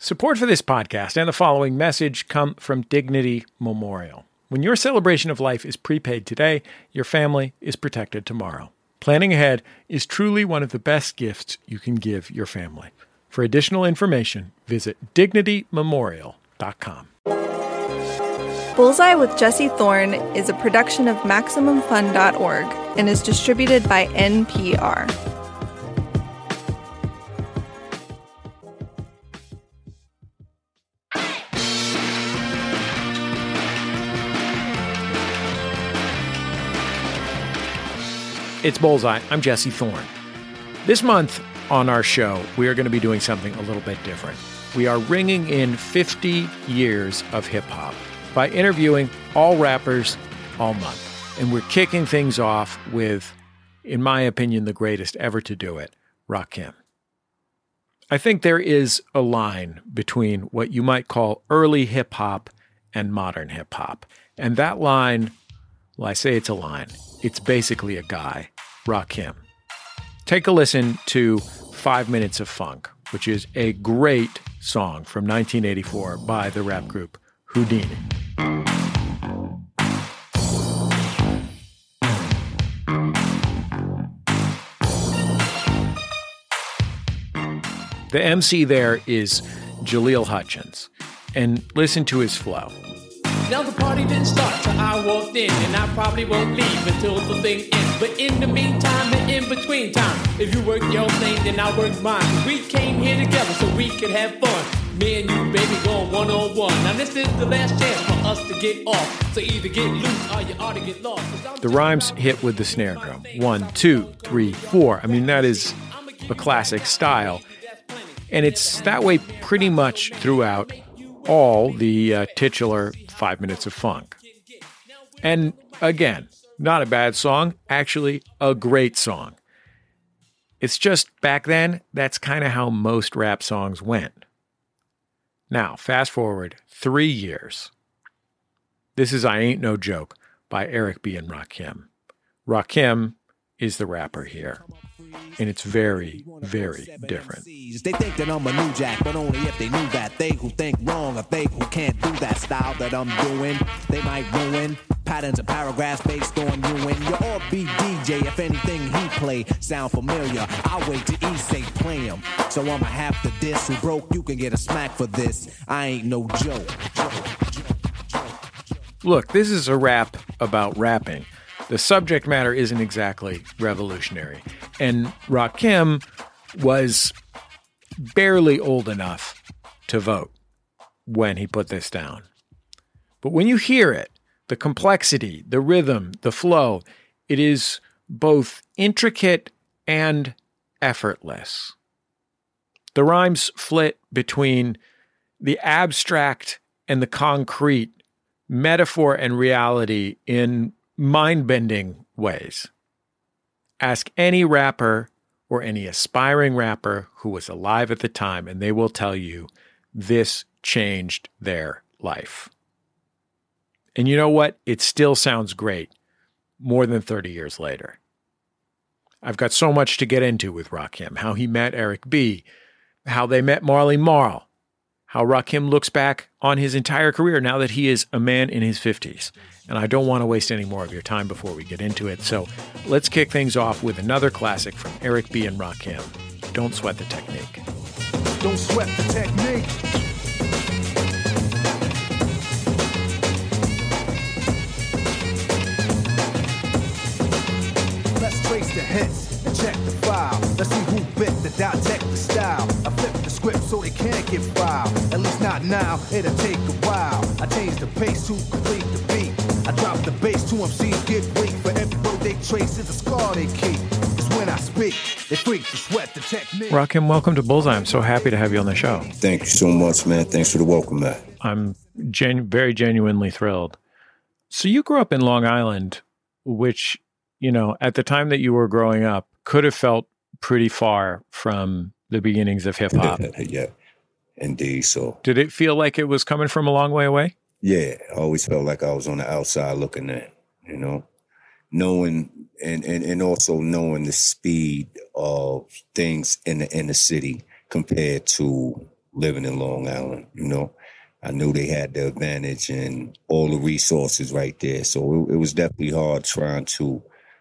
Support for this podcast and the following message come from Dignity Memorial. When your celebration of life is prepaid today, your family is protected tomorrow. Planning ahead is truly one of the best gifts you can give your family. For additional information, visit DignityMemorial.com. Bullseye with Jesse Thorne is a production of MaximumFun.org and is distributed by NPR. It's Bullseye. I'm Jesse Thorne. This month on our show, we are going to be doing something a little bit different. We are ringing in 50 years of hip-hop by interviewing all rappers all month. And we're kicking things off with, in my opinion, the greatest ever to do it, Rakim. I think there is a line between what you might call early hip-hop and modern hip-hop. And that line, well, I say it's a line. It's basically a guy, Rakim. Take a listen to 5 Minutes of Funk, which is a great song from 1984 by the rap group Whodini. The MC there is Jaleel Hutchins, and listen to his flow. Now the party didn't start till I walked in, and I probably won't leave until the thing ends. But in the meantime and in between time, if you work your thing, then I work mine. We came here together so we could have fun. Me and you, baby, going one-on-one. Now this is the last chance for us to get off. So either get loose or you ought to get lost. The rhymes hit with the snare drum. 1, 2, 3, 4. I mean, that is a classic style. And it's that way pretty much throughout all the titular 5 Minutes of Funk. And again, not a bad song, actually a great song. It's just back then, that's kind of how most rap songs went. Now, fast forward 3 years. This is I Ain't No Joke by Eric B. and Rakim. Rakim is the rapper here. And it's very, very different. They think that I'm a new jack, but only if they knew that. They who think wrong, or they who can't do that style that I'm doing, they might ruin patterns and paragraphs based on you and your all-beat DJ. If anything he play sound familiar, I'll wait till he say play him. So I'ma have to diss who broke, you can get a smack for this. I ain't no joke. Look, this is a rap about rapping. The subject matter isn't exactly revolutionary. And Rakim was barely old enough to vote when he put this down. But when you hear it, the complexity, the rhythm, the flow, it is both intricate and effortless. The rhymes flit between the abstract and the concrete, metaphor and reality in mind-bending ways. Ask any rapper or any aspiring rapper who was alive at the time, and they will tell you this changed their life. And you know what? It still sounds great more than 30 years later. I've got so much to get into with Rakim, how he met Eric B., how they met Marley Marl, how Rakim looks back on his entire career now that he is a man in his 50s. And I don't want to waste any more of your time before we get into it. So let's kick things off with another classic from Eric B. and Rakim, Don't Sweat the Technique. Don't sweat the technique. Let's trace the hits and check the file. Let's see who bit the dissect the style. I flip the script so they can't get filed. At least not now, it'll take a while. I change the pace to complete the beat. I drop the bass to MCs get weak. For every road they trace is a scar they keep. Cause when I speak, they freak to sweat the technique. Rakim, welcome to Bullseye. I'm so happy to have you on the show. Thank you so much, man. Thanks for the welcome, man. I'm very genuinely thrilled. So you grew up in Long Island, which, you know, at the time that you were growing up, could have felt pretty far from the beginnings of hip hop. Yeah, indeed. So did it feel like it was coming from a long way away? Yeah, I always felt like I was on the outside looking in, you know, knowing and also knowing the speed of things in the city compared to living in Long Island, you know. I knew they had the advantage and all the resources right there. So it was definitely hard trying to,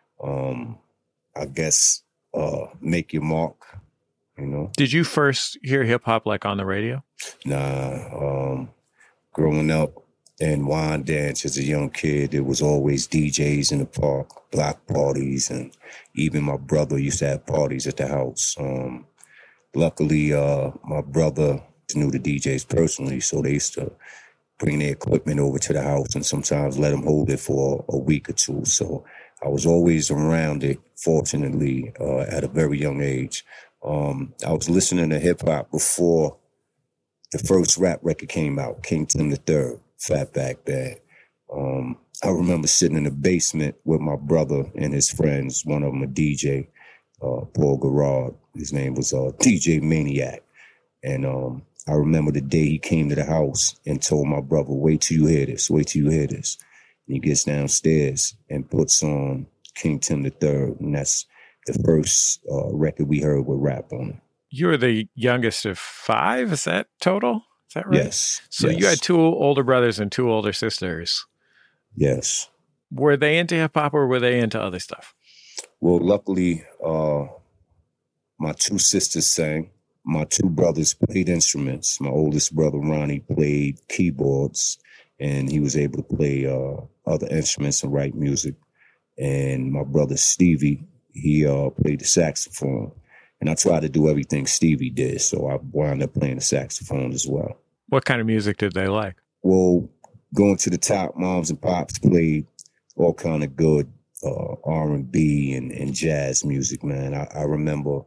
I guess, make your mark, you know. Did you first hear hip hop like on the radio? Nah, growing up in Wyandanch as a young kid, there was always DJs in the park, block parties, and even my brother used to have parties at the house. Luckily, my brother knew the DJs personally, so they used to bring their equipment over to the house and sometimes let them hold it for a week or two. So I was always around it, fortunately, at a very young age. I was listening to hip-hop before the first rap record came out, King Tim III, Fatback Band. I remember sitting in the basement with my brother and his friends, one of them a DJ, Paul Garrard. His name was DJ Maniac. And I remember the day he came to the house and told my brother, wait till you hear this, wait till you hear this. And he gets downstairs and puts on King Tim III, and that's the first record we heard with rap on it. You were the youngest of 5, is that total? Is that right? Yes. So yes. You had 2 older brothers and 2 older sisters. Yes. Were they into hip-hop or were they into other stuff? Well, luckily, my 2 sisters sang. My 2 brothers played instruments. My oldest brother, Ronnie, played keyboards, and he was able to play other instruments and write music. And my brother, Stevie, he played the saxophone. And I tried to do everything Stevie did, so I wound up playing the saxophone as well. What kind of music did they like? Well, going to the top, moms and pops played all kind of good R&B and jazz music, man. I remember,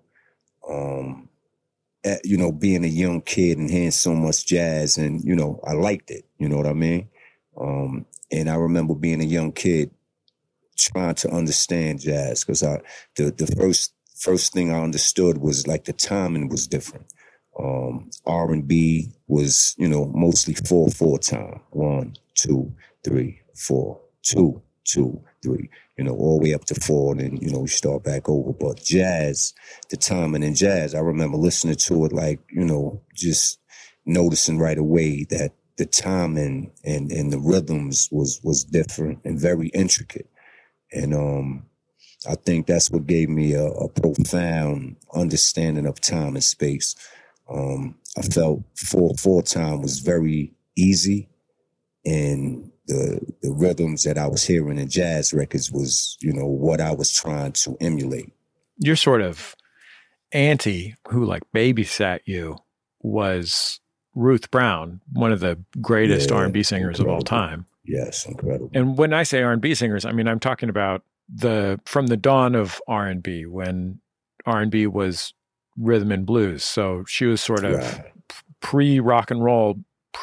being a young kid and hearing so much jazz, and, I liked it, you know what I mean? And I remember being a young kid trying to understand jazz, because the first thing I understood was like the timing was different. R&B was, mostly 4/4 time. 1, 2, 3, 4, 2, 2, 3, all the way up to 4, and then, we start back over. But jazz, the timing in jazz, I remember listening to it like, just noticing right away that the timing and the rhythms was different and very intricate. And I think that's what gave me a profound understanding of time and space. I felt 4/4 time was very easy, and the rhythms that I was hearing in jazz records was, what I was trying to emulate. Your sort of auntie who like babysat you was Ruth Brown, one of the greatest R&B singers of all time. Yes, incredible. And when I say R&B singers, I mean, I'm talking about from the dawn of R&B, when R&B was rhythm and blues. So she was sort of pre-rock and roll,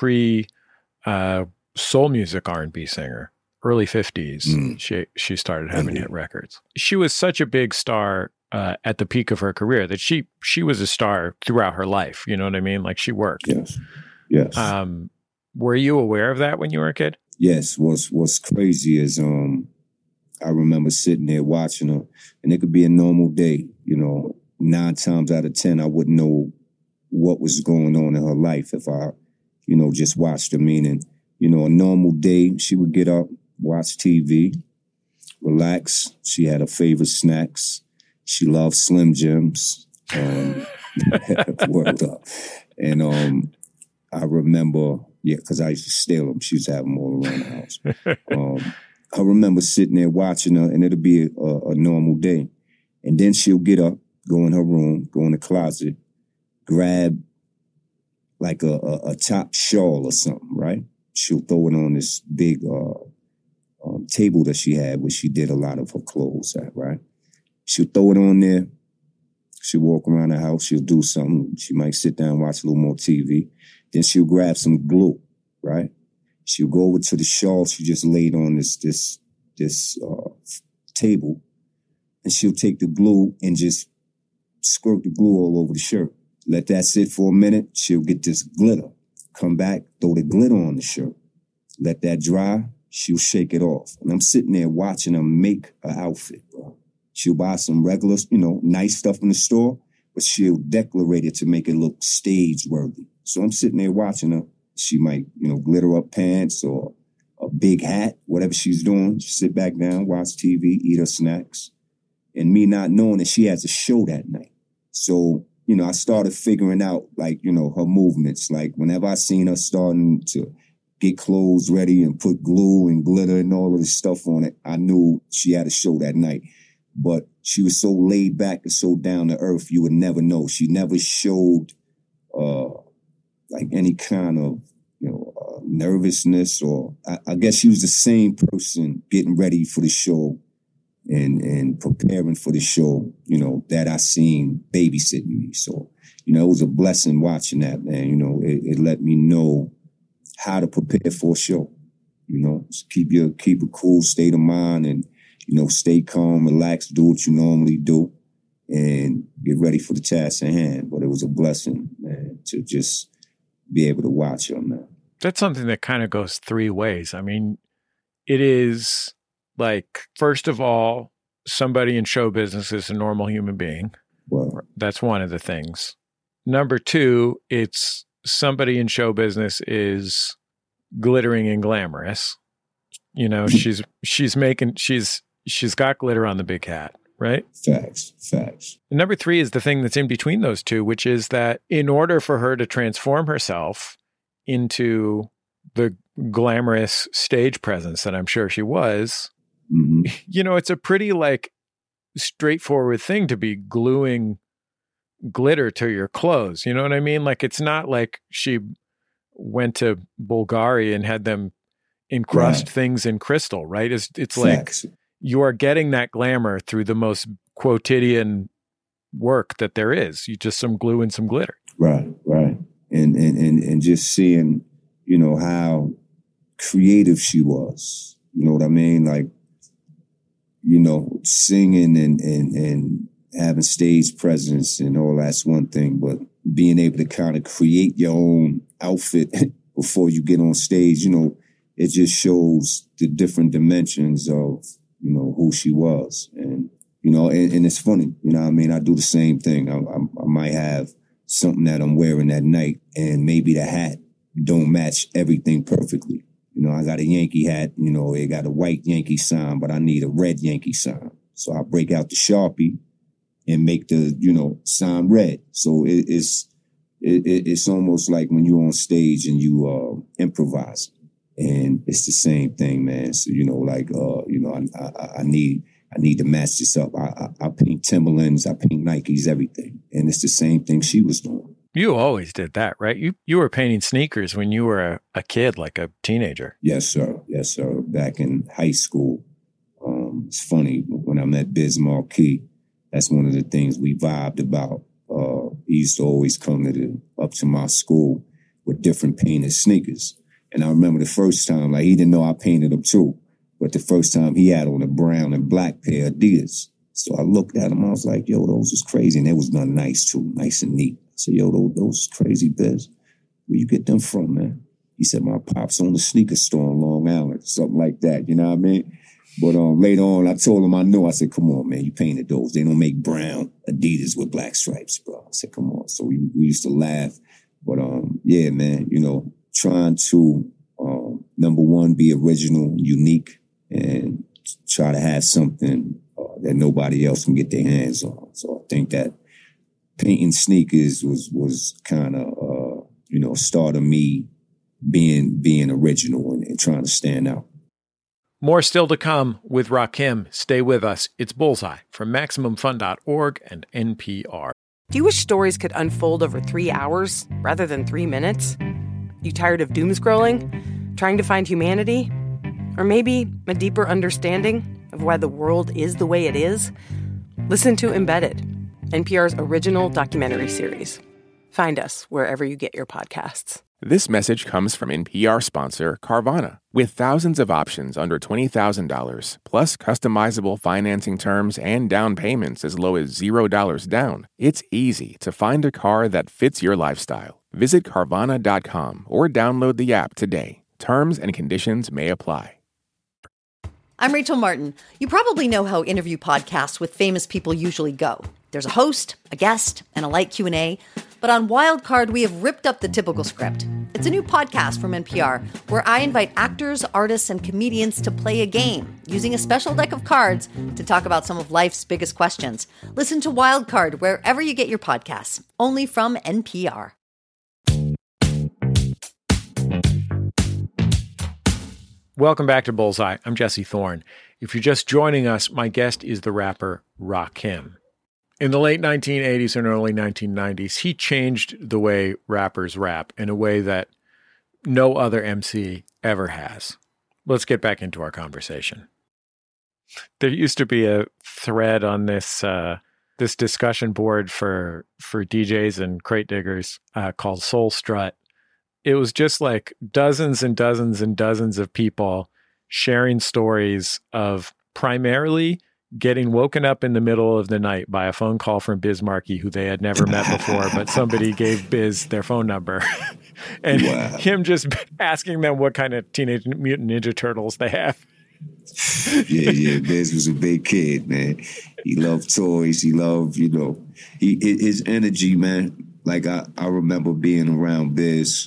soul music R&B singer, early 50s. She started having hit records. She was such a big star at the peak of her career that she was a star throughout her life. You know what I mean? Like, she worked. Yes. Were you aware of that when you were a kid? Yes. What's crazy is I remember sitting there watching her, and it could be a normal day. 9 times out of 10, I wouldn't know what was going on in her life if I, just watched her. Meaning, a normal day, she would get up, watch TV, relax. She had her favorite snacks. She loved Slim Jims. Word up. And I remember, because I used to steal them. She used to have them all around the house. I remember sitting there watching her, and it'll be a normal day. And then she'll get up, go in her room, go in the closet, grab like a top shawl or something, right? She'll throw it on this big table that she had where she did a lot of her clothes at, right? She'll throw it on there. She'll walk around the house. She'll do something. She might sit down and watch a little more TV. Then she'll grab some glue, right? She'll go over to the shawl she just laid on this table, and she'll take the glue and just squirt the glue all over the shirt. Let that sit for a minute. She'll get this glitter. Come back, throw the glitter on the shirt. Let that dry. She'll shake it off. And I'm sitting there watching her make an outfit, bro. She'll buy some regular, nice stuff in the store, but she'll decorate it to make it look stage-worthy. So I'm sitting there watching her. She might, glitter up pants or a big hat, whatever she's doing. She sit back down, watch TV, eat her snacks. And me not knowing that she has a show that night. So, I started figuring out, her movements. Like, whenever I seen her starting to get clothes ready and put glue and glitter and all of this stuff on it, I knew she had a show that night. But she was so laid back and so down to earth, you would never know. She never showed, any kind of, nervousness, or I guess she was the same person getting ready for the show and preparing for the show, that I seen babysitting me. So, it was a blessing watching that, man. It let me know how to prepare for a show. Just keep a cool state of mind and, stay calm, relax, do what you normally do, and get ready for the task at hand. But it was a blessing, man, to just be able to watch her, man. That's something that kind of goes three ways. I mean, it is like, first of all, somebody in show business is a normal human being. Well, that's one of the things. Number two, it's somebody in show business is glittering and glamorous. She's got glitter on the big hat, right? Facts. And number three is the thing that's in between those two, which is that in order for her to transform herself into the glamorous stage presence that I'm sure she was, it's a pretty straightforward thing to be gluing glitter to your clothes. You know what I mean? Like, it's not like she went to Bulgari and had them encrust things in crystal, right? It's like you are getting that glamour through the most quotidian work that there is. You just some glue and some glitter. Right. And just seeing, how creative she was. You know what I mean? Like, singing and having stage presence and all that's one thing, but being able to kind of create your own outfit before you get on stage, it just shows the different dimensions of, who she was. And, and it's funny, I do the same thing. I might have something that I'm wearing that night, and maybe the hat don't match everything perfectly. I got a Yankee hat, it got a white Yankee sign, but I need a red Yankee sign. So I break out the Sharpie and make the, sign red. So it's almost like when you're on stage and you improvise. And it's the same thing, man. So, I need to match this up. I paint Timberlands, I paint Nikes, everything. And it's the same thing she was doing. You always did that, right? You were painting sneakers when you were a kid, like a teenager. Yes, sir. Back in high school. It's funny, when I met Biz Markie, that's one of the things we vibed about. He used to always come up to my school with different painted sneakers. And I remember the first time, he didn't know I painted them too. But the first time he had on a brown and black pair of Adidas. So I looked at him, I was like, yo, those is crazy. And they was done nice too, nice and neat. I said, yo, those crazy Biz. Where you get them from, man? He said, my pops owned a sneaker store in Long Island, something like that, you know what I mean? But later on, I told him I knew. I said, come on, man, you painted those. They don't make brown Adidas with black stripes, bro. I said, come on. So we used to laugh. But yeah, man, trying to, number one, be original, unique, and try to have something that nobody else can get their hands on. So I think that painting sneakers was kind of, start of me being original and trying to stand out. More still to come with Rakim. Stay with us. It's Bullseye from MaximumFun.org and NPR. Do you wish stories could unfold over 3 hours rather than 3 minutes? You tired of doom scrolling? Trying to find humanity? Or maybe a deeper understanding of why the world is the way it is? Listen to Embedded, NPR's original documentary series. Find us wherever you get your podcasts. This message comes from NPR sponsor Carvana. With thousands of options under $20,000, plus customizable financing terms and down payments as low as $0 down, it's easy to find a car that fits your lifestyle. Visit Carvana.com or download the app today. Terms and conditions may apply. I'm Rachel Martin. You probably know how interview podcasts with famous people usually go. There's a host, a guest, and a light Q&A. But on Wildcard, we have ripped up the typical script. It's a new podcast from NPR where I invite actors, artists, and comedians to play a game using a special deck of cards to talk about some of life's biggest questions. Listen to Wildcard wherever you get your podcasts, only from NPR. Welcome back to Bullseye. I'm Jesse Thorne. If you're just joining us, my guest is the rapper Rakim. In the late 1980s and early 1990s, he changed the way rappers rap in a way that no other MC ever has. Let's get back into our conversation. There used to be a thread on this discussion board for DJs and crate diggers called Soul Strut. It was just like dozens and dozens and dozens of people sharing stories of primarily getting woken up in the middle of the night by a phone call from Biz Markie, who they had never met before, but somebody gave Biz their phone number. And him just asking them what kind of Teenage Mutant Ninja Turtles they have. Yeah. Biz was a big kid, man. He loved toys. He loved, his energy, man. Like I remember being around Biz,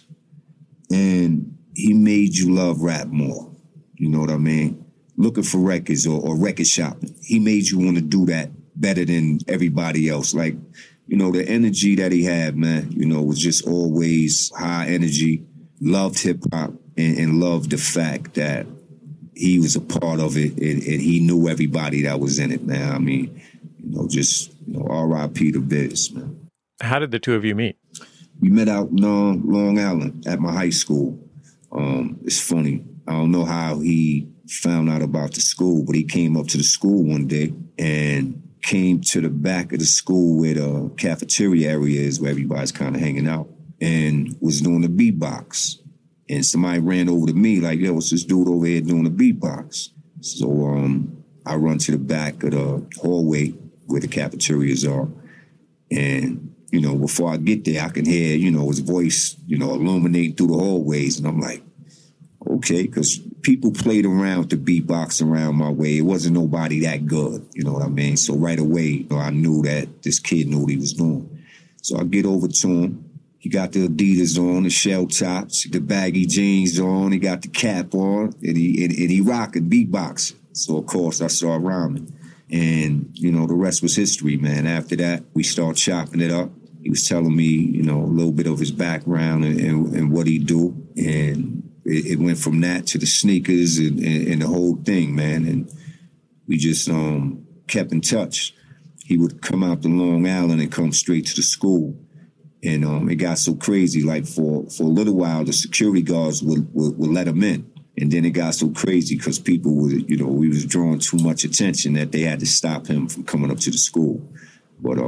and he made you love rap more. You know what I mean? Looking for records or record shopping. He made you want to do that better than everybody else. Like, the energy that he had, man, was just always high energy, loved hip hop and loved the fact that he was a part of it and he knew everybody that was in it, man. I mean, R.I.P. to Biz, man. How did the two of you meet? We met out in Long Island at my high school. It's funny. I don't know how he found out about the school, but he came up to the school one day and came to the back of the school where the cafeteria area is, where everybody's kind of hanging out, and was doing the beatbox. And somebody ran over to me like, yo, what's this dude over here doing the beatbox? So I run to the back of the hallway where the cafeterias are. And, before I get there, I can hear, his voice, illuminating through the hallways. And I'm like, okay, because people played around with the beatbox around my way. It wasn't nobody that good, you know what I mean? So right away, I knew that this kid knew what he was doing. So I get over to him. He got the Adidas on, the shell tops, the baggy jeans on. He got the cap on, and he rocking beatbox. So, of course, I started rhyming. And, the rest was history, man. After that, we started chopping it up. He was telling me, a little bit of his background and what he do. And it went from that to the sneakers and the whole thing, man. And we just kept in touch. He would come out to Long Island and come straight to the school. And it got so crazy, like for a little while, the security guards would let him in. And then it got so crazy because people would, we was drawing too much attention that they had to stop him from coming up to the school. But,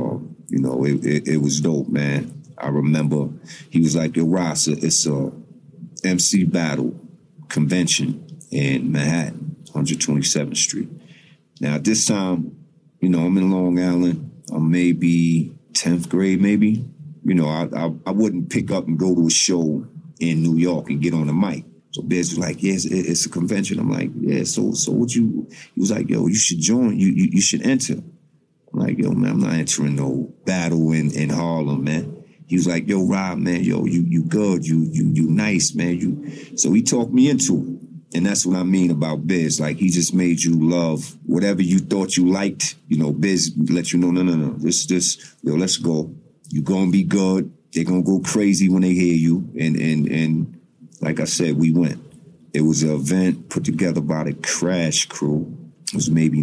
it was dope, man. I remember he was like, yo, Ross, it's a MC battle convention in Manhattan, 127th Street. Now, at this time, I'm in Long Island. I'm maybe 10th grade, maybe. I wouldn't pick up and go to a show in New York and get on the mic. So Biz was like, yes, it's a convention. I'm like, yeah, so what he was like, yo, you should join, you should enter. I'm like, yo, man, I'm not entering no battle in Harlem, man. He was like, yo, Rob, man, yo, you good, you nice, man. So he talked me into it. And that's what I mean about Biz. Like, he just made you love whatever you thought you liked. Biz let you know, no, this, yo, let's go. You gonna be good. They're gonna go crazy when they hear you. And like I said, we went. It was an event put together by the Crash Crew. It was maybe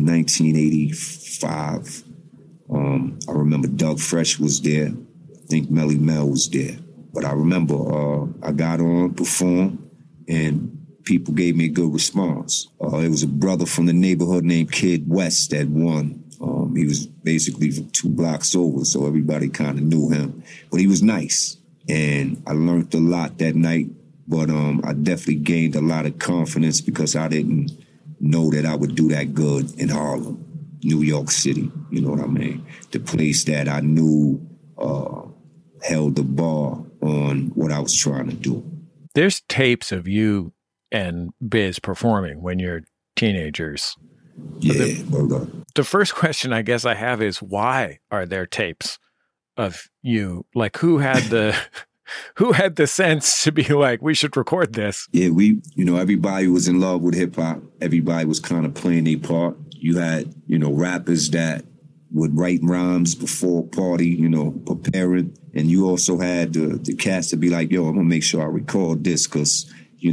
1985. I remember Doug Fresh was there. I think Melly Mel was there. But I remember I got on, performed, and people gave me a good response. It was a brother from the neighborhood named Kid West that won. He was basically from 2 blocks over, so everybody kind of knew him. But he was nice, and I learned a lot that night. But I definitely gained a lot of confidence because I didn't know that I would do that good in Harlem, New York City. You know what I mean? The place that I knew held the bar on what I was trying to do. There's tapes of you and Biz performing when you're teenagers. Yeah, the first question I guess I have is, why are there tapes of you? Like, who had the who had the sense to be like, we should record this? Yeah, everybody was in love with hip hop. Everybody was kind of playing their part. You had, rappers that would write rhymes before a party, preparing. And you also had the cats to be like, yo, I'm gonna make sure I record this because,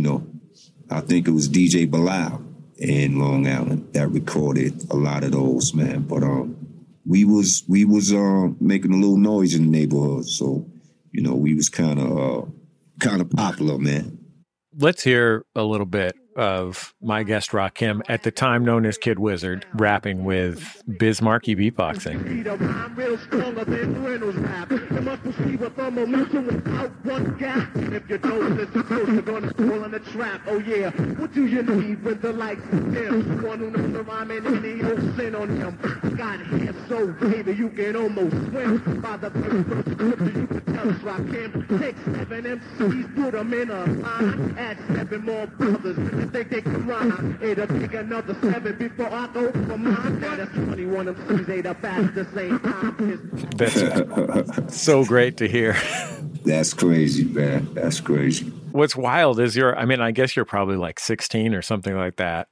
I think it was DJ Bilal in Long Island that recorded a lot of those, man. But we was making a little noise in the neighborhood, so we was kind of popular, man. Let's hear a little bit of my guest Rakim, at the time known as Kid Wizard, rapping with Biz Markie beatboxing. I'm real stronger than Reynolds rap. You must perceive a momentum without one gap. If you don't listen close, you're gonna fall in the trap. Oh yeah, what do you need with the likes of them? One who knows the rhyme and any old sin on him. Got hair so baby you can almost swim. By the first scripture you can tell us Rakim. Take 7 MCs, put them in a line. Add 7 more brothers. Think they can rhyme. It'll take another 7 before I go for mine. Now that's 21 MCs ate up at the same time. That's so great to hear. That's crazy, man. That's crazy. What's wild is I guess you're probably like 16 or something like that.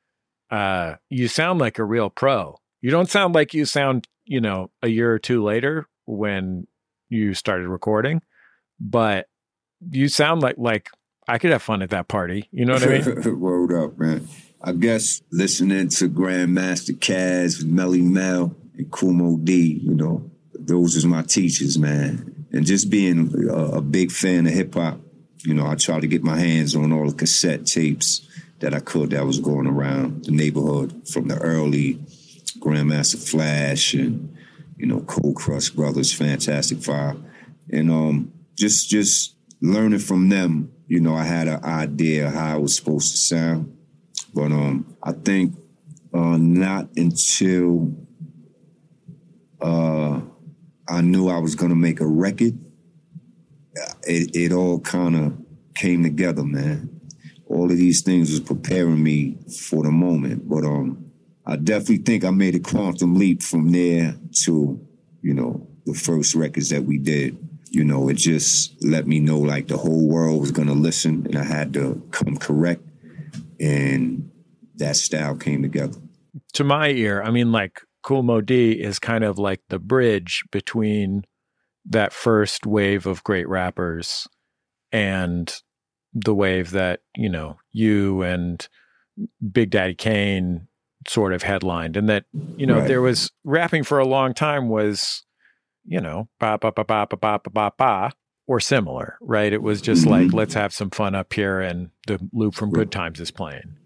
You sound like a real pro. You don't sound like you sound, a year or two later when you started recording, but you sound like I could have fun at that party. You know what I mean? Word up, man. I guess listening to Grandmaster Caz, Melly Mel, and Kool Moe Dee, those was my teachers, man. And just being a big fan of hip hop, I tried to get my hands on all the cassette tapes that I could that was going around the neighborhood from the early Grandmaster Flash and, Cold Crush Brothers, Fantastic Five. And just learning from them, I had an idea how it was supposed to sound. But I think not until I knew I was going to make a record, it all kind of came together, man. All of these things was preparing me for the moment. But I definitely think I made a quantum leap from there to, the first records that we did. It just let me know like the whole world was going to listen and I had to come correct. And that style came together. To my ear, like Kool Moe Dee is kind of like the bridge between that first wave of great rappers and the wave that, you and Big Daddy Kane sort of headlined. And that, right. There was rapping for a long time was, ba ba ba ba ba ba ba ba, or similar, right? It was just like, let's have some fun up here, and the loop from Good Times is playing.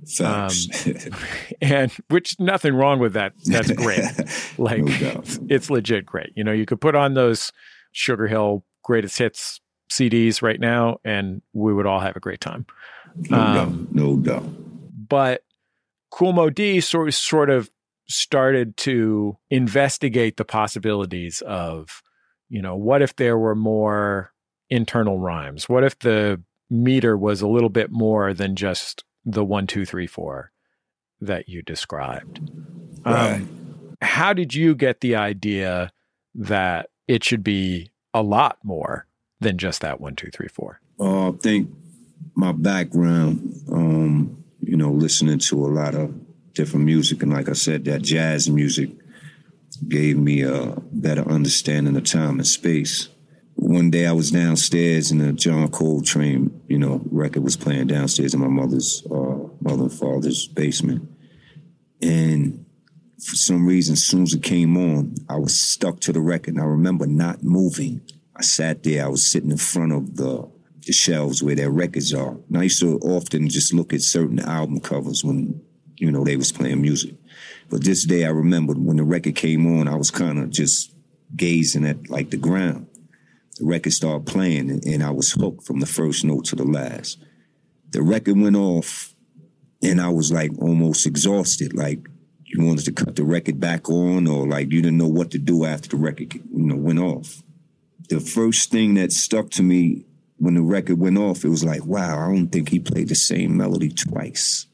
And which nothing wrong with that. That's great. Like no it's legit great. You could put on those Sugar Hill Greatest Hits CDs right now, and we would all have a great time. No doubt. But Kool Moe Dee sort of started to investigate the possibilities of, what if there were more internal rhymes? What if the meter was a little bit more than just the 1, 2, 3, 4 that you described? Right. How did you get the idea that it should be a lot more than just that 1, 2, 3, 4? I think my background, listening to a lot of different music. And like I said, that jazz music gave me a better understanding of time and space. One day I was downstairs and the John Coltrane, record was playing downstairs in my mother and father's basement. And for some reason, as soon as it came on, I was stuck to the record. And I remember not moving. I sat there. I was sitting in front of the shelves where their records are. And I used to often just look at certain album covers when, they was playing music. But this day I remembered when the record came on, I was kind of just gazing at like the ground. The record started playing and I was hooked from the first note to the last. The record went off and I was like almost exhausted. Like you wanted to cut the record back on or like you didn't know what to do after the record, went off. The first thing that stuck to me when the record went off, it was like, wow, I don't think he played the same melody twice.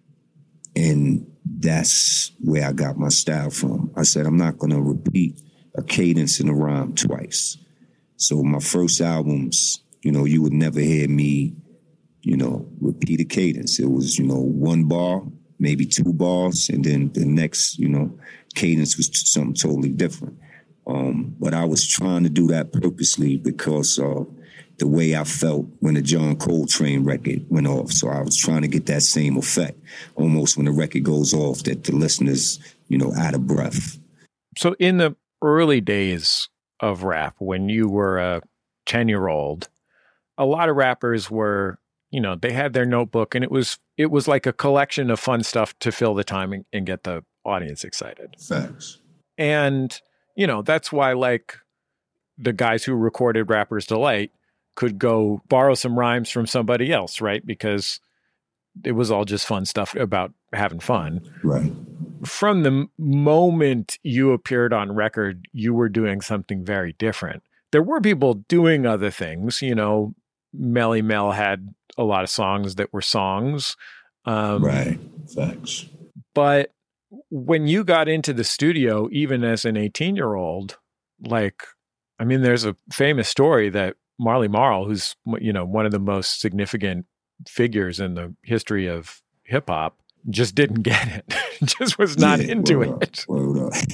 And that's where I got my style from. I said, I'm not going to repeat a cadence and a rhyme twice. So my first albums, you would never hear me, repeat a cadence. It was, one bar, maybe 2 bars, and then the next, cadence was something totally different. But I was trying to do that purposely because of the way I felt when the John Coltrane record went off. So I was trying to get that same effect, almost when the record goes off, that the listener's, out of breath. So in the early days of rap, when you were a 10-year-old, a lot of rappers were, they had their notebook, and it was like a collection of fun stuff to fill the time and get the audience excited. Facts. And, that's why, like, the guys who recorded Rapper's Delight could go borrow some rhymes from somebody else, right? Because it was all just fun stuff about having fun. Right. From the moment you appeared on record, you were doing something very different. There were people doing other things. Melly Mel had a lot of songs that were songs. Right. Facts. But when you got into the studio, even as an 18-year-old, there's a famous story that Marley Marl, who's, one of the most significant figures in the history of hip hop, just didn't get it. Just was not into it. Word up.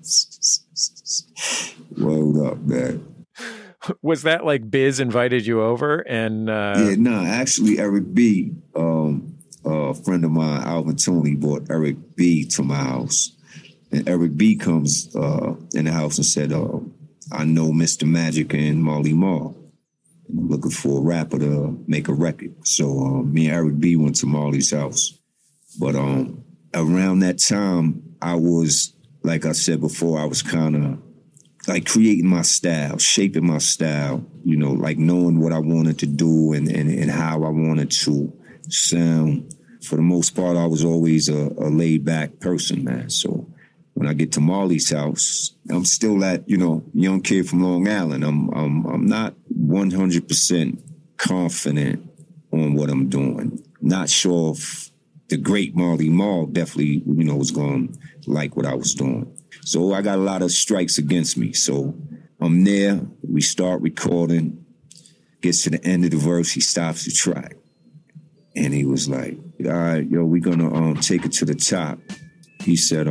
Word up, man. Was that like Biz invited you over? And actually Eric B, a friend of mine, Alvin Tony, brought Eric B to my house. And Eric B comes in the house and said, I know Mr. Magic and Marley Marl. And I'm looking for a rapper to make a record. So me and Eric B went to Marley's house. But around that time, I was, like I said before, I was kind of like creating my style, shaping my style, like knowing what I wanted to do and how I wanted to sound. For the most part, I was always a laid-back person, man. So when I get to Marley's house, I'm still that, young kid from Long Island. I'm not 100% confident on what I'm doing. Not sure if the great Marley Marl definitely, was going to like what I was doing. So I got a lot of strikes against me. So I'm there. We start recording. Gets to the end of the verse. He stops the track. And he was like, all right, we're going to take it to the top. He said,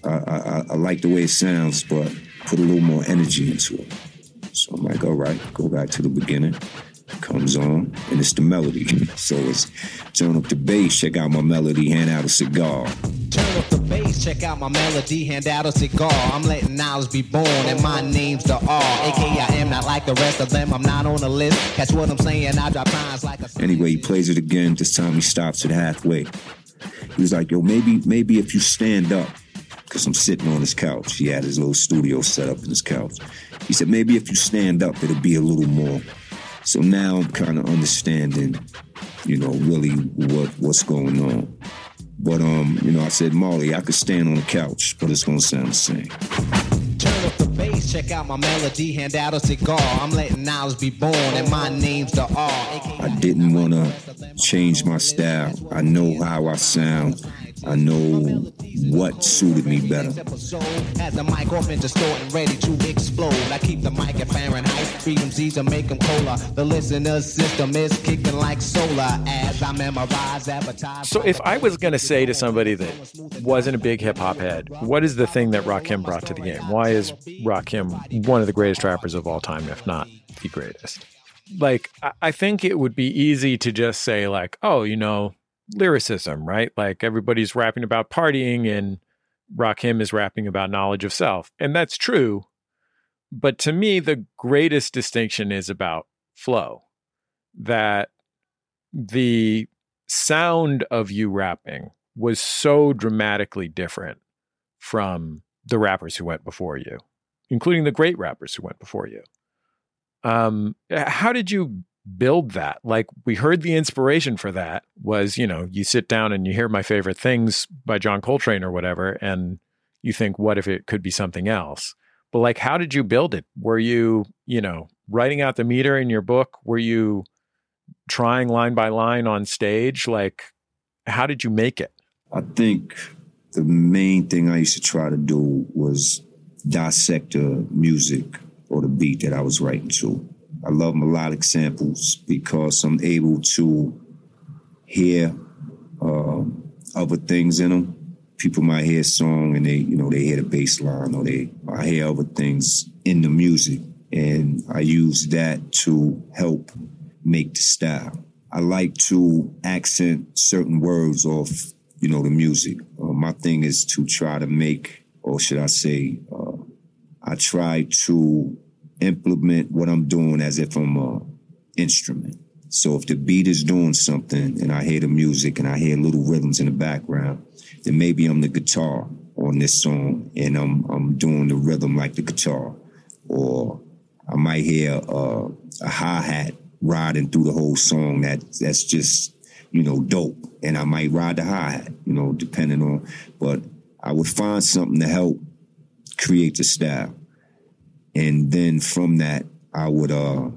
I like the way it sounds, but put a little more energy into it. So I'm like, all right, go back to the beginning. Comes on, and it's the melody. So it's turn up the bass, check out my melody, hand out a cigar. Turn up the bass, check out my melody, hand out a cigar. I'm letting knowledge be born, and my name's the R. A.K.A. I am not like the rest of them, I'm not on the list. Catch what I'm saying, I drop lines like a... Anyway, he plays it again. This time he stops it halfway. He was like, maybe if you stand up, because I'm sitting on his couch. He had his little studio set up in his couch. He said, maybe if you stand up, it'll be a little more... So now I'm kind of understanding, really what's going on. But, I said, Marley, I could stand on the couch, but it's going to sound the same. Turn up the bass, check out my melody, hand out a cigar. I'm letting knowledge be born, and my name's the R. I didn't want to change my style. I know how I sound. I know what suited me better. Has the mic off and distorting, ready to explode. I keep the mic at Fahrenheit, freedom Z's to make them cola. The listener's system is kicking like solar as I memorize, advertise. So if I was going to say to somebody that wasn't a big hip hop head, what is the thing that Rakim brought to the game? Why is Rakim one of the greatest rappers of all time, if not the greatest? Like, I think it would be easy to just say like, oh, lyricism, right? Like everybody's rapping about partying and Rakim is rapping about knowledge of self. And that's true. But to me, the greatest distinction is about flow. That the sound of you rapping was so dramatically different from the rappers who went before you, including the great rappers who went before you. How did you build that? Like, we heard the inspiration for that was, you sit down and you hear My Favorite Things by John Coltrane or whatever, and you think, what if it could be something else? But like, how did you build it? Were you, writing out the meter in your book? Were you trying line by line on stage? Like, how did you make it? I think the main thing I used to try to do was dissect the music or the beat that I was writing to. I love melodic samples because I'm able to hear other things in them. People might hear a song and they hear the bass line, or I hear other things in the music, and I use that to help make the style. I like to accent certain words off, the music. My thing is to try to make, or should I say, I try to implement what I'm doing as if I'm an instrument. So if the beat is doing something and I hear the music and I hear little rhythms in the background, then maybe I'm the guitar on this song and I'm doing the rhythm like the guitar. Or I might hear a hi-hat riding through the whole song that's just, dope. And I might ride the hi-hat, depending on, but I would find something to help create the style. And then from that, I would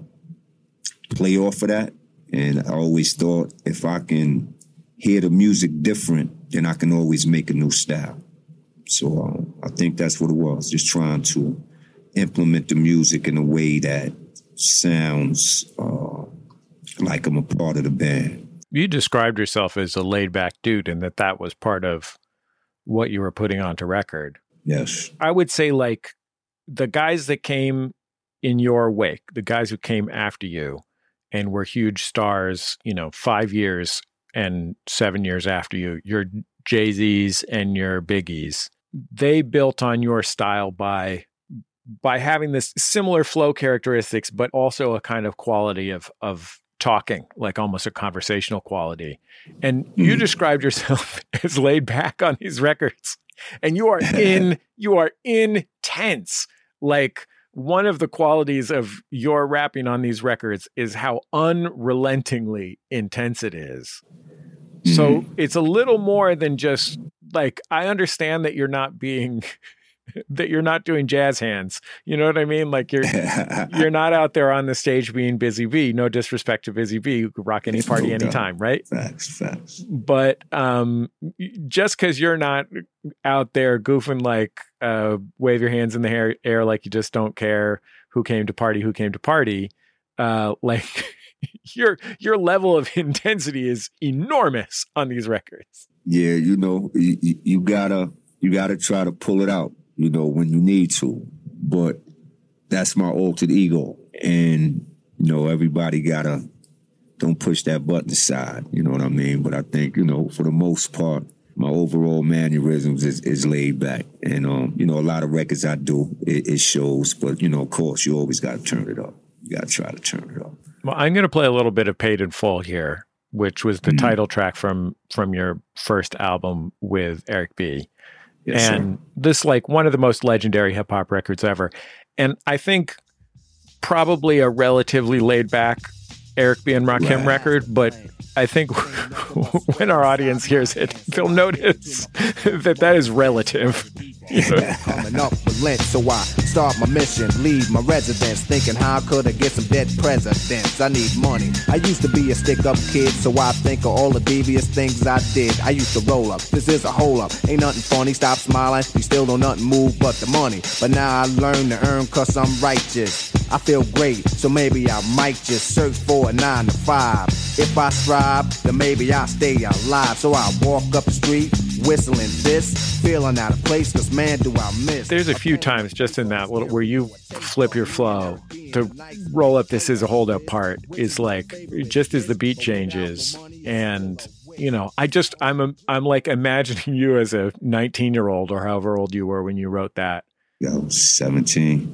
play off of that. And I always thought if I can hear the music different, then I can always make a new style. So I think that's what it was, just trying to implement the music in a way that sounds like I'm a part of the band. You described yourself as a laid-back dude, and that was part of what you were putting onto record. Yes. I would say, like, the guys that came in your wake, the guys who came after you and were huge stars, 5 years and 7 years after you, your Jay-Z's and your Biggies, they built on your style by having this similar flow characteristics, but also a kind of quality of talking, like almost a conversational quality. And you described yourself as laid back on these records, and you are intense. Like, one of the qualities of your rapping on these records is how unrelentingly intense it is. So it's a little more than just, like, I understand that you're not doing jazz hands. You know what I mean? Like, you're not out there on the stage being Busy B. No disrespect to Busy B, who could rock any party anytime, right? Facts. But just because you're not out there goofing, like, wave your hands in the air like you just don't care who came to party, like, your level of intensity is enormous on these records. Yeah, you gotta try to pull it out, when you need to. But that's my altered ego. And, everybody don't push that button aside, you know what I mean? But I think, for the most part, my overall mannerisms is laid back. And, a lot of records I do, it shows. But, of course, you always got to turn it up. You got to try to turn it up. Well, I'm going to play a little bit of Paid in Full here, which was the title track from your first album with Eric B. Yes, and sir. This, like, one of the most legendary hip hop records ever. And I think probably a relatively laid back Eric B. and Rakim record, but I think when our audience hears it, they'll notice that is relative. Coming up with Lent, so I start my mission, leave my residence, thinking how could I get some dead presidents? I need money. I used to be a stick-up kid, so I think of all the devious things I did. I used to roll up. This is a hole-up. Ain't nothing funny. Stop smiling. You still don't nothing move but the money. But now I learn to earn 'cause I'm righteous. I feel great, so maybe I might just search for a 9 to 5. If I strive, then maybe I'll stay alive. So I walk up the street, whistling this, feeling out of place, 'cause man, do I miss. There's a few times just in that little where you flip your flow to roll up This Is a Hold Up part is like, just as the beat changes. And, I'm like imagining you as a 19-year-old or however old you were when you wrote that. Yeah, I was 17,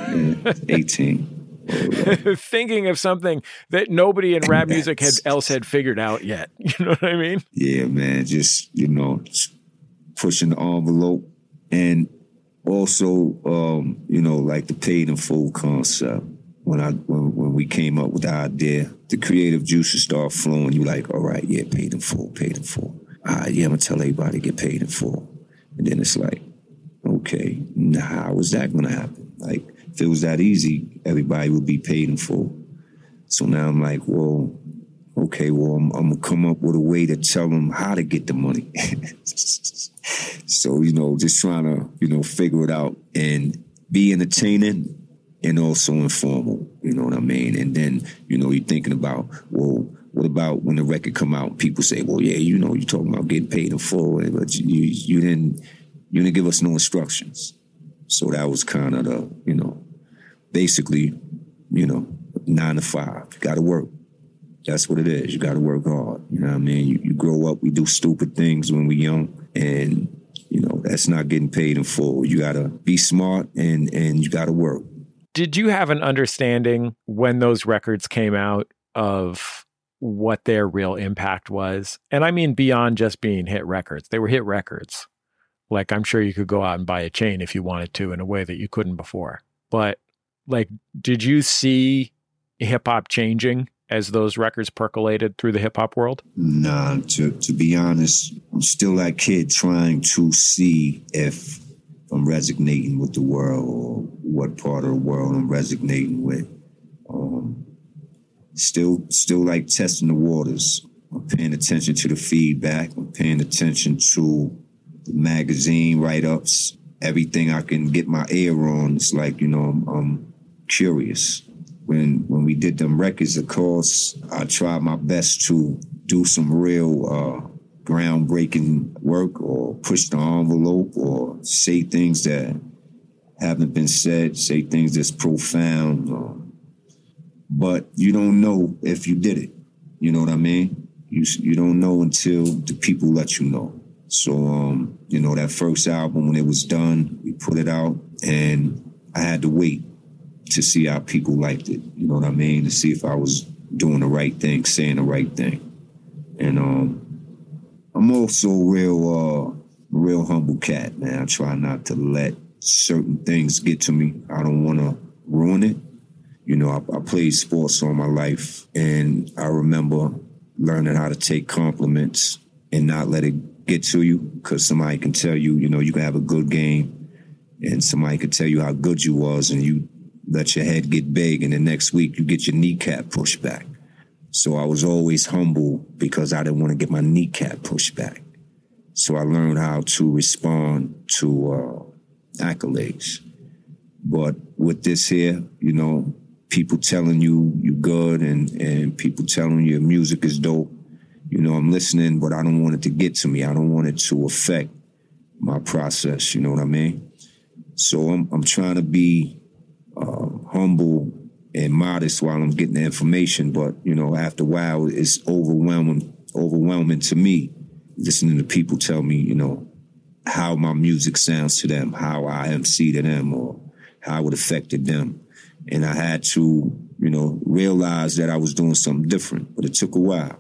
18. Thinking of something that nobody in rap music had figured out yet. You know what I mean? Yeah, man. Just, pushing the envelope. And also, like the Paid in Full concept. When we came up with the idea, the creative juices start flowing. You like, all right, yeah, paid in full. All right, yeah, I'm going to tell everybody to get paid in full. And then it's like, okay, now how is that going to happen? Like, if it was that easy, everybody would be paid in full. So now I'm like, well, okay, I'm going to come up with a way to tell them how to get the money. So, just trying to, figure it out. And be entertaining and also informal, you know what I mean? And then, you know, you're thinking about, well, what about when the record come out? People say, well, yeah, you know, you're talking about getting paid in full, but you didn't give us no instructions. So that was kind of the, you know, basically, you know, 9 to 5. You got to work. That's what it is. You got to work hard. You know what I mean? You grow up, we do stupid things when we're young, and, you know, that's not getting paid in full. You got to be smart and you got to work. Did you have an understanding when those records came out of what their real impact was? And I mean beyond just being hit records. They were hit records. Like, I'm sure you could go out and buy a chain if you wanted to in a way that you couldn't before. But, like, did you see hip-hop changing as those records percolated through the hip-hop world? Nah, to be honest, I'm still that kid trying to see if I'm resonating with the world or what part of the world I'm resonating with. Still like testing the waters. I'm paying attention to the feedback. I'm paying attention to the magazine write-ups. Everything I can get my ear on. It's like, you know, I'm curious. When we did them records, of course, I tried my best to do some real groundbreaking work or push the envelope or say things that haven't been said, say things that's profound. But you don't know if you did it. You know what I mean? You don't know until the people let you know. So, you know, that first album, when it was done, we put it out, and I had to wait to see how people liked it. You know what I mean? To see if I was doing the right thing, saying the right thing. And I'm also a real humble cat, man. I try not to let certain things get to me. I don't want to ruin it. You know, I played sports all my life, and I remember learning how to take compliments and not let it get to you, because somebody can tell you, you know, you can have a good game, and somebody can tell you how good you was, and you let your head get big, and the next week you get your kneecap pushed back. So I was always humble because I didn't want to get my kneecap pushed back. So I learned how to respond to accolades. But with this here, you know, people telling you good and people telling you your music is dope, you know, I'm listening, but I don't want it to get to me. I don't want it to affect my process, you know what I mean? So I'm trying to be humble and modest while I'm getting the information, but, you know, after a while, it's overwhelming to me, listening to people tell me, you know, how my music sounds to them, how I MC to them, or how it affected them. And I had to, you know, realize that I was doing something different, but it took a while.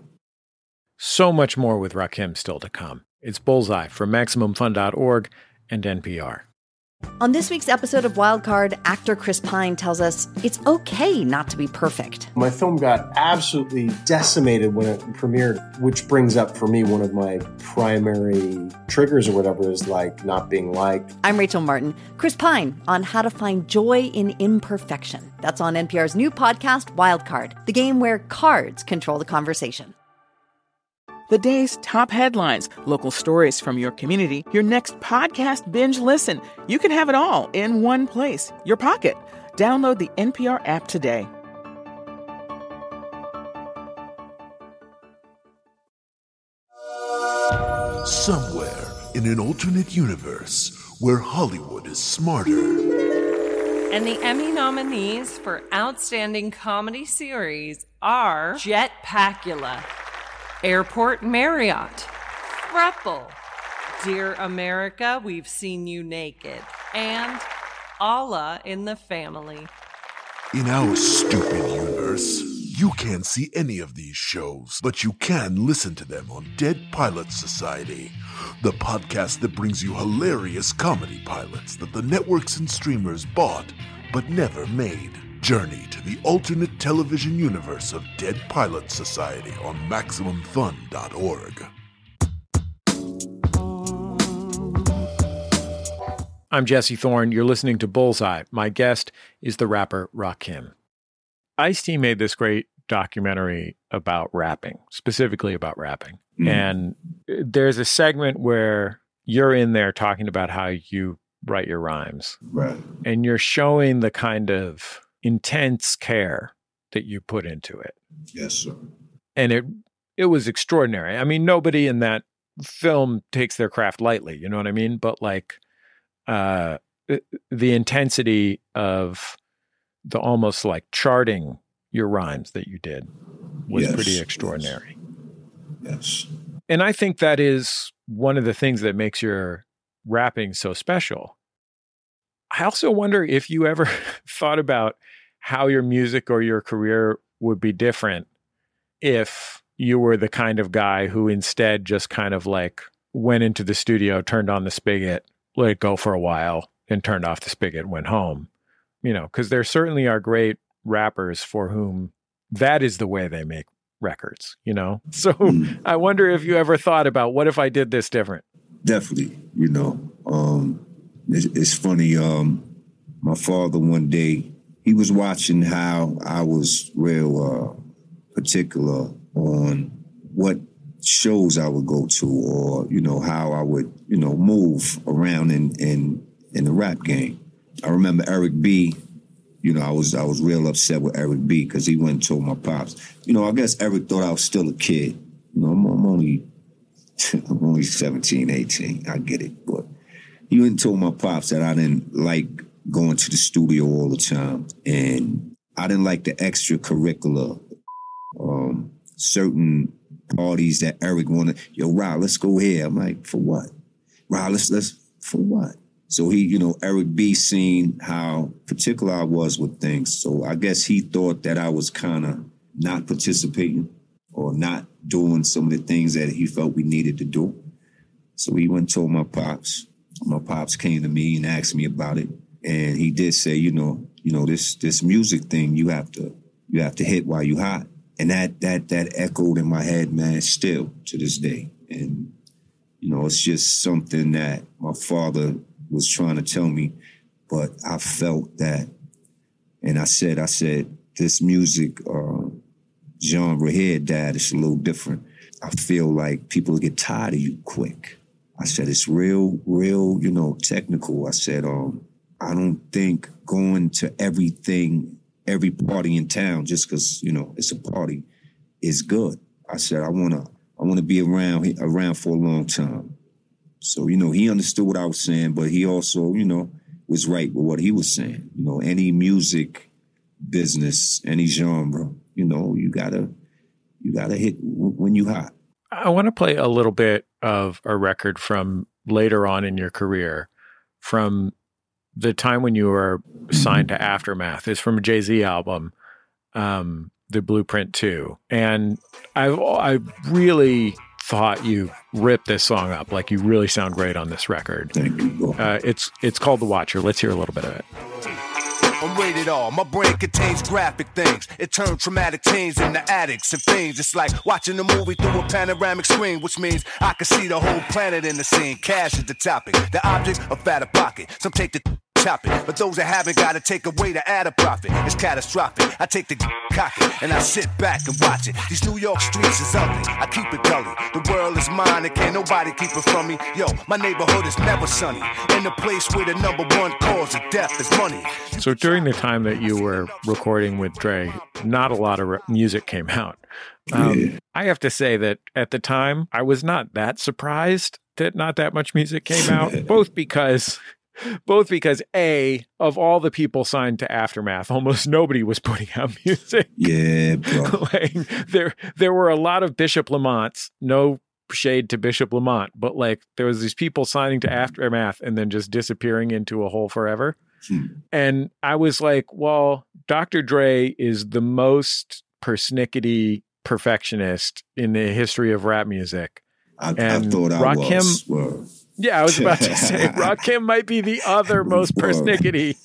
So much more with Rakim still to come. It's Bullseye from MaximumFun.org and NPR. On this week's episode of Wildcard, actor Chris Pine tells us it's okay not to be perfect. My film got absolutely decimated when it premiered, which brings up for me one of my primary triggers or whatever is like not being liked. I'm Rachel Martin. Chris Pine on how to find joy in imperfection. That's on NPR's new podcast, Wildcard, the game where cards control the conversation. The day's top headlines, local stories from your community, your next podcast binge listen. You can have it all in one place, your pocket. Download the NPR app today. Somewhere in an alternate universe where Hollywood is smarter. And the Emmy nominees for Outstanding Comedy Series are Jetpackula, Airport Marriott, Thruple, Dear America, We've Seen You Naked, and Allah in the Family. In our stupid universe, you can't see any of these shows, but you can listen to them on Dead Pilot Society, the podcast that brings you hilarious comedy pilots that the networks and streamers bought but never made. Journey to the alternate television universe of Dead Pilot Society on MaximumFun.org. I'm Jesse Thorne. You're listening to Bullseye. My guest is the rapper Rakim. Ice-T made this great documentary about rapping, specifically about rapping. Mm. And there's a segment where you're in there talking about how you write your rhymes. Right. And you're showing the kind of intense care that you put into it. Yes, sir. And it was extraordinary. I mean, nobody in that film takes their craft lightly, you know what I mean? But like the intensity of the almost like charting your rhymes that you did was pretty extraordinary. Yes. And I think that is one of the things that makes your rapping so special. I also wonder if you ever thought about how your music or your career would be different if you were the kind of guy who instead just kind of like went into the studio, turned on the spigot, let it go for a while, and turned off the spigot, went home. You know, because there certainly are great rappers for whom that is the way they make records, you know? So I wonder if you ever thought about, what if I did this different? Definitely, you know. It's funny, my father one day, he was watching how I was real particular on what shows I would go to, or, you know, how I would, you know, move around in the rap game. I remember Eric B. You know, I was real upset with Eric B. because he went and told my pops. You know, I guess Eric thought I was still a kid. You know, I'm only 17, 18. I get it. But he went and told my pops that I didn't like going to the studio all the time. And I didn't like the extracurricular, certain parties that Eric wanted. Yo, Rob, let's go here. I'm like, for what? Rob, let's for what? So he, you know, Eric B. seen how particular I was with things. So I guess he thought that I was kind of not participating or not doing some of the things that he felt we needed to do. So he went and told my pops. My pops came to me and asked me about it. And he did say, you know, this music thing, you have to hit while you hot. And that echoed in my head, man, still to this day. And, you know, it's just something that my father was trying to tell me, but I felt that, and I said, this music genre here, Dad, it's a little different. I feel like people get tired of you quick. I said, it's real, you know, technical. I said, I don't think going to every party in town just because, you know, it's a party is good. I said, I wanna be around for a long time. So, you know, he understood what I was saying, but he also, you know, was right with what he was saying. You know, any music business, any genre, you know, you gotta hit when you hot. I want to play a little bit of a record from later on in your career, from the time when you were signed to Aftermath. It's from a Jay-Z album, The Blueprint 2. And I really thought you ripped this song up. Like, you really sound great on this record. Thank you. It's called The Watcher. Let's hear a little bit of it. I'm rated R. My brain contains graphic things. It turns traumatic teens into addicts and fiends. It's like watching a movie through a panoramic screen, which means I can see the whole planet in the scene. Cash is the topic, the object of fatter pocket. Some take the chop it, but those that haven't got to take away to add a profit. It's catastrophic. I take the cock it and I sit back and watch it. These New York streets is ugly. I keep it gully. The world is mine and can't nobody keep it from me. Yo, my neighborhood is never sunny. In the place where the number one cause of death is money. So during the time that you were recording with Dre, not a lot of music came out. I have to say that at the time, I was not that surprised that not that much music came out, both because A, of all the people signed to Aftermath, almost nobody was putting out music. Yeah, bro. Like, there were a lot of Bishop Lamonts, no shade to Bishop Lamont, but like there was these people signing to Aftermath and then just disappearing into a hole forever. And I was like, well, Dr. Dre is the most persnickety perfectionist in the history of rap music. I thought I was. Well. Yeah, I was about to say, Rakim might be the other most persnickety.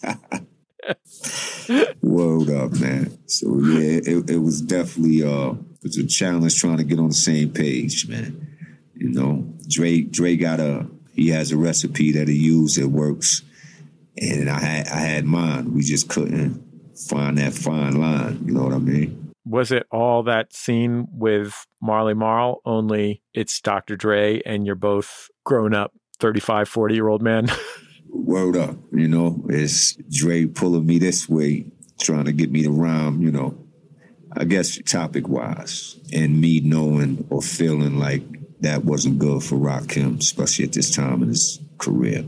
Word up, man. So yeah, it was definitely it's a challenge trying to get on the same page, man. You know, Dre he has a recipe that he used that works, and I had mine. We just couldn't find that fine line. You know what I mean? Was it all that scene with Marley Marl, only it's Dr. Dre and you're both grown up 35, 40-year-old men? word up, you know. It's Dre pulling me this way, trying to get me to rhyme, you know. I guess topic-wise, and me knowing or feeling like that wasn't good for Rakim, especially at this time in his career.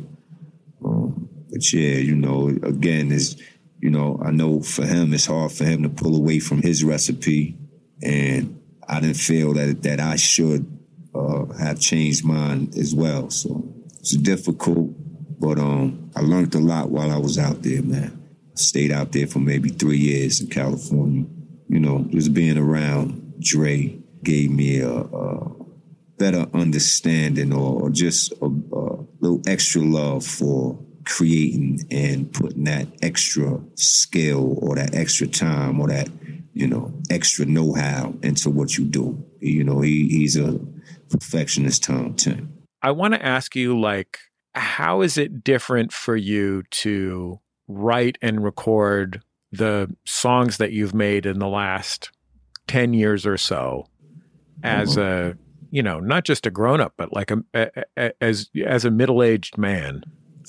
But yeah, you know, again, you know, I know for him, it's hard for him to pull away from his recipe, and I didn't feel that I should have changed mine as well. So it's difficult, but I learned a lot while I was out there, man. I stayed out there for maybe 3 years in California. You know, just being around Dre gave me a better understanding or just a little extra love for creating and putting that extra skill or that extra time or that, you know, extra know-how into what you do. You know, he's a perfectionist Tom 10. I want to ask you, like, how is it different for you to write and record the songs that you've made in the last 10 years or so as a, you know, not just a grown-up, but like as a middle-aged man,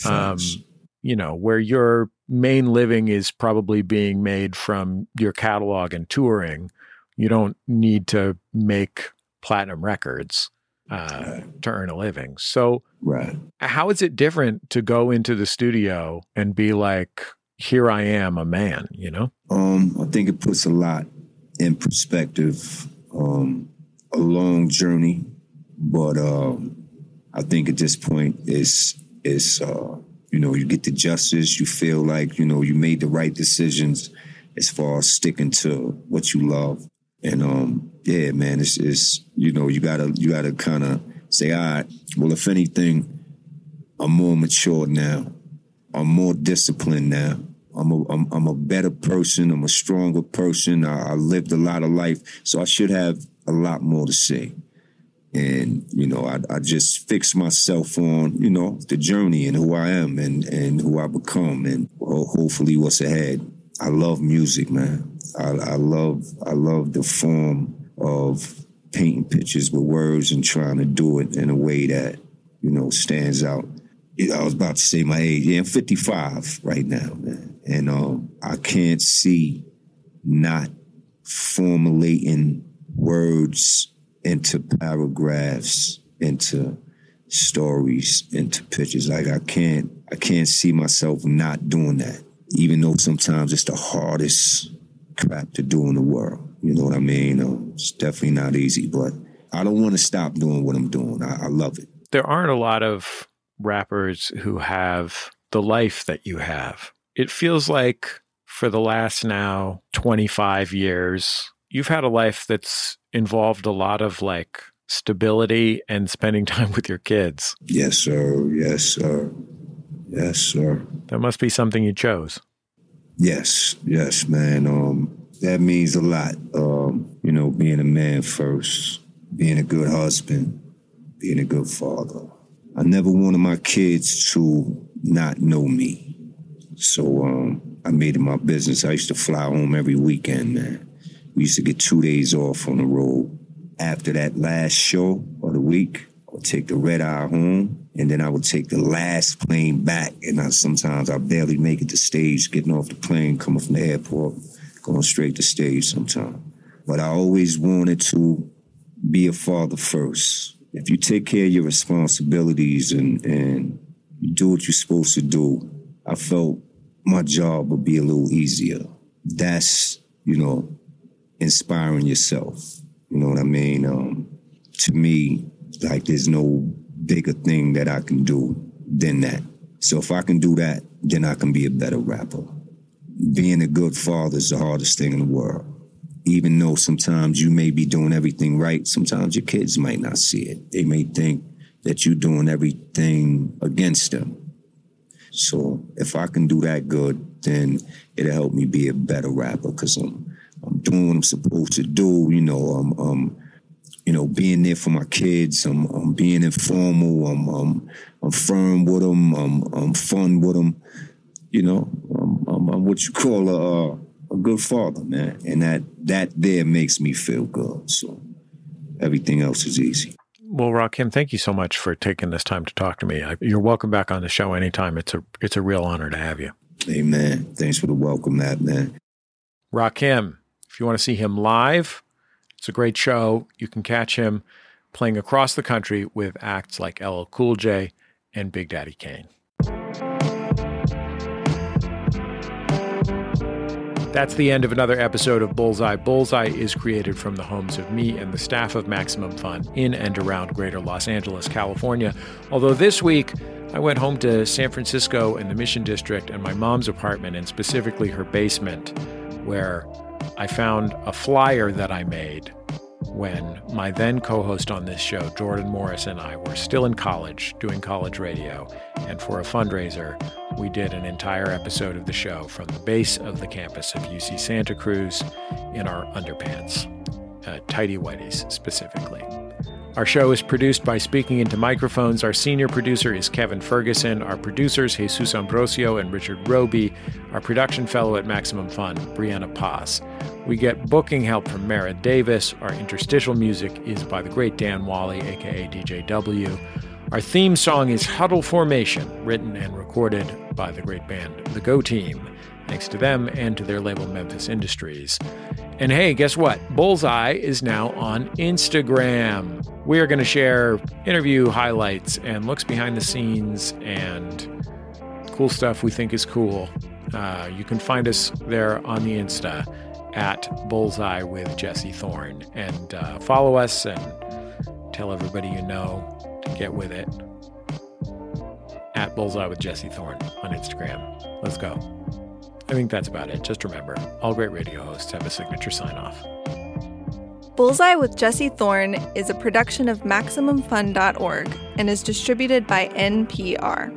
you know, where your main living is probably being made from your catalog and touring. You don't need to make platinum records to earn a living. So how is it different to go into the studio and be like, here I am, a man, you know? I think it puts a lot in perspective. A long journey, but I think at this point it's you know, you get the justice. You feel like, you know, you made the right decisions as far as sticking to what you love. And yeah, man, it's you know, you gotta kind of say, all right, well, if anything, I'm more mature now. I'm more disciplined now. I'm a better person. I'm a stronger person. I lived a lot of life, so I should have a lot more to say. And, you know, I just fix myself on, you know, the journey and who I am and who I become and hopefully what's ahead. I love music, man. I love the form of painting pictures with words and trying to do it in a way that, you know, stands out. I was about to say my age. Yeah, I'm 55 right now, man. And I can't see not formulating words into paragraphs, into stories, into pictures. Like I can't see myself not doing that, even though sometimes it's the hardest crap to do in the world. You know what I mean? It's definitely not easy, but I don't want to stop doing what I'm doing. I love it. There aren't a lot of rappers who have the life that you have. It feels like for the last now 25 years, you've had a life that's involved a lot of like stability and spending time with your kids. Yes, sir. Yes, sir. Yes, sir. That must be something you chose. Yes, man. That means a lot. You know, being a man first, being a good husband, being a good father. I never wanted my kids to not know me. So I made it my business. I used to fly home every weekend, man. We used to get 2 days off on the road. After that last show of the week, I would take the red eye home, and then I would take the last plane back. And sometimes I barely make it to stage, getting off the plane, coming from the airport, going straight to stage sometimes. But I always wanted to be a father first. If you take care of your responsibilities and you do what you're supposed to do, I felt my job would be a little easier. That's, you know, inspiring yourself. You know what I mean? To me, like there's no bigger thing that I can do than that. So if I can do that, then I can be a better rapper. Being a good father is the hardest thing in the world. Even though sometimes you may be doing everything right, sometimes your kids might not see it. They may think that you're doing everything against them. So if I can do that good, then it'll help me be a better rapper because I'm doing what I'm supposed to do. You know, I'm being there for my kids. I'm being informal. I'm firm with them. I'm fun with them. You know, I'm what you call a good father, man. And that there makes me feel good. So everything else is easy. Well, Rakim, thank you so much for taking this time to talk to me. You're welcome back on the show anytime. It's a real honor to have you. Amen. Thanks for the welcome, Matt, man. Rakim, if you want to see him live, it's a great show. You can catch him playing across the country with acts like LL Cool J and Big Daddy Kane. That's the end of another episode of Bullseye. Bullseye is created from the homes of me and the staff of Maximum Fun in and around greater Los Angeles, California. Although this week, I went home to San Francisco and the Mission District and my mom's apartment, and specifically her basement, where I found a flyer that I made when my then co-host on this show, Jordan Morris, and I were still in college doing college radio. And for a fundraiser, we did an entire episode of the show from the base of the campus of UC Santa Cruz in our underpants, tighty whities specifically. Our show is produced by Speaking Into Microphones. Our senior producer is Kevin Ferguson. Our producers, Jesus Ambrosio and Richard Roby. Our production fellow at Maximum Fun, Brianna Paz. We get booking help from Mara Davis. Our interstitial music is by the great Dan Wally, a.k.a. DJ W. Our theme song is Huddle Formation, written and recorded by the great band The Go Team. Thanks to them and to their label Memphis Industries. And hey, guess what? Bullseye is now on Instagram. We are going to share interview highlights and looks behind the scenes and cool stuff we think is cool. You can find us there on the Insta at Bullseye with Jesse Thorne. And follow us and tell everybody you know to get with it. At Bullseye with Jesse Thorne on Instagram. Let's go. I think that's about it. Just remember, all great radio hosts have a signature sign-off. Bullseye with Jesse Thorne is a production of MaximumFun.org and is distributed by NPR.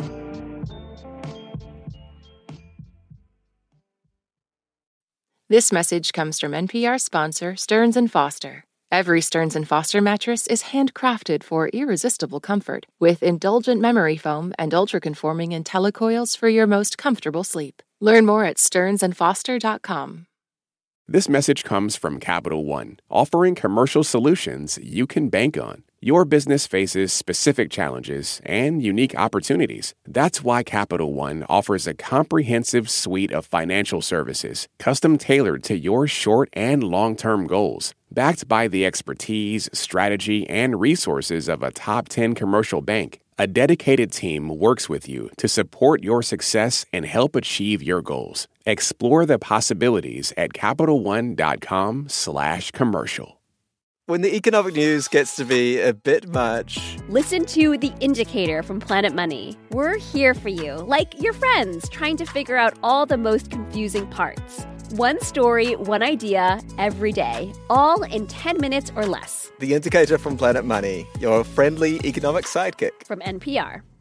This message comes from NPR sponsor Stearns & Foster. Every Stearns & Foster mattress is handcrafted for irresistible comfort, with indulgent memory foam and ultra-conforming IntelliCoils for your most comfortable sleep. Learn more at stearnsandfoster.com. This message comes from Capital One, offering commercial solutions you can bank on. Your business faces specific challenges and unique opportunities. That's why Capital One offers a comprehensive suite of financial services, custom-tailored to your short and long-term goals. Backed by the expertise, strategy, and resources of a top 10 commercial bank, a dedicated team works with you to support your success and help achieve your goals. Explore the possibilities at CapitalOne.com/commercial. When the economic news gets to be a bit much, listen to The Indicator from Planet Money. We're here for you, like your friends, trying to figure out all the most confusing parts. One story, one idea, every day, all in 10 minutes or less. The Indicator from Planet Money, your friendly economic sidekick. From NPR.